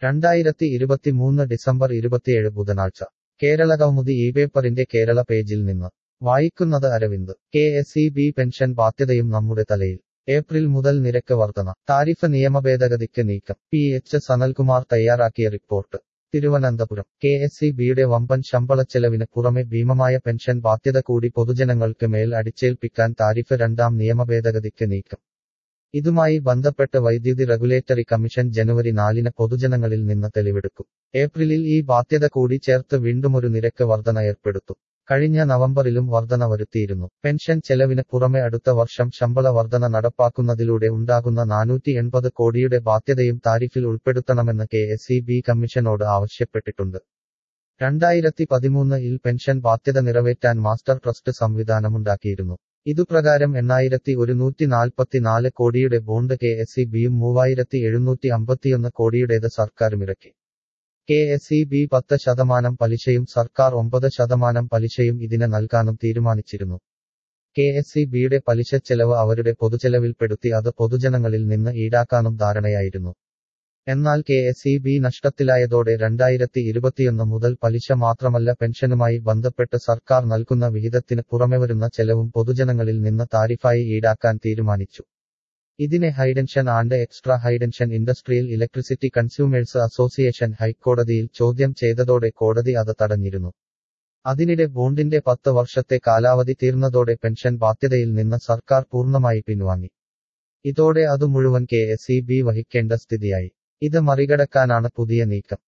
2023 December 27 ബുധനാഴ്ച കേരളകൗമുദി ഇപേപ്പറിന്റെ കേരള പേജിൽ നിന്ന് വായിക്കുന്നത് അരവിന്ദ്. കെ.എസ്.ഇ.ബി. പെൻഷൻ ബാധ്യതയും നമ്മുടെ തലയിൽ. ഏപ്രിൽ മുതൽ നിരക്ക് വർധന. താരിഫ് നിയമഭേദഗതിക്ക് നീക്കം. പി.എച്ച്. സനൽകുമാർ തയ്യാറാക്കിയ റിപ്പോർട്ട്. തിരുവനന്തപുരം. കെ.എസ്.ഇ.ബിയുടെ വമ്പൻ ശമ്പളച്ചെലവിന് പുറമെ ഭീമമായ പെൻഷൻ ബാധ്യത കൂടി പൊതുജനങ്ങൾക്ക് മേൽ അടിച്ചേൽപ്പിക്കാൻ താരിഫ് രണ്ടാം നിയമഭേദഗതിക്ക് നീക്കം. ഇതുമായി ബന്ധപ്പെട്ട് വൈദ്യുതി റെഗുലേറ്ററി കമ്മീഷൻ ജനുവരി 4-ന് പൊതുജനങ്ങളിൽ നിന്ന് തെളിവെടുക്കും. ഏപ്രിലിൽ ഈ ബാധ്യത കൂടി ചേർത്ത് വീണ്ടുമൊരു നിരക്ക് വർധന ഏർപ്പെടുത്തും. കഴിഞ്ഞ നവംബറിലും വർധന വരുത്തിയിരുന്നു. പെൻഷൻ ചെലവിന് പുറമെ അടുത്ത വർഷം ശമ്പള വർധന നടപ്പാക്കുന്നതിലൂടെ ഉണ്ടാകുന്ന 480 കോടിയുടെ ബാധ്യതയും താരിഫിൽ ഉൾപ്പെടുത്തണമെന്ന് കെ.എസ്.ഇ.ബി. കമ്മീഷനോട് ആവശ്യപ്പെട്ടിട്ടുണ്ട്. 2013-ൽ പെൻഷൻ ബാധ്യത നിറവേറ്റാൻ മാസ്റ്റർ ട്രസ്റ്റ് സംവിധാനമുണ്ടാക്കിയിരുന്നു. ഇതുപ്രകാരം 8144 കോടിയുടെ ബോണ്ട് കെ.എസ്.ഇ.ബിയും 3751 കോടിയുടേത് സർക്കാരുമിറക്കി. കെ.എസ്.ഇ.ബി 10% പലിശയും സർക്കാർ 9% പലിശയും ഇതിന് നൽകാനും തീരുമാനിച്ചിരുന്നു. കെ.എസ്.ഇ.ബിയുടെ പലിശച്ചെലവ് അവരുടെ പൊതുചെലവിൽപ്പെടുത്തി അത് പൊതുജനങ്ങളിൽ നിന്ന് ഈടാക്കാനും ധാരണയായിരുന്നു. എന്നാൽ കെ.എസ്.ഇ.ബി നഷ്ടത്തിലായതോടെ 2021 മുതൽ പലിശ മാത്രമല്ല പെൻഷനുമായി ബന്ധപ്പെട്ട് സർക്കാർ നൽകുന്ന വിഹിതത്തിന് പുറമെ വരുന്ന ചെലവും പൊതുജനങ്ങളിൽ നിന്ന് താരിഫായി ഈടാക്കാൻ തീരുമാനിച്ചു. ഇതിനെ high tension and extra high tension industrial electricity consumers association ഹൈക്കോടതിയിൽ ചോദ്യം ചെയ്തതോടെ കോടതി അത് തടഞ്ഞിരുന്നു. അതിനിടെ ബോണ്ടിന്റെ 10 വർഷത്തെ കാലാവധി തീർന്നതോടെ പെൻഷൻ ബാധ്യതയിൽ നിന്ന് സർക്കാർ പൂർണ്ണമായി പിൻവാങ്ങി. ഇതോടെ അത് മുഴുവൻ കെ.എസ്.ഇ.ബി വഹിക്കേണ്ട സ്ഥിതിയായി. ഇത് മറികടക്കാനാണ് പുതിയ നീക്കം.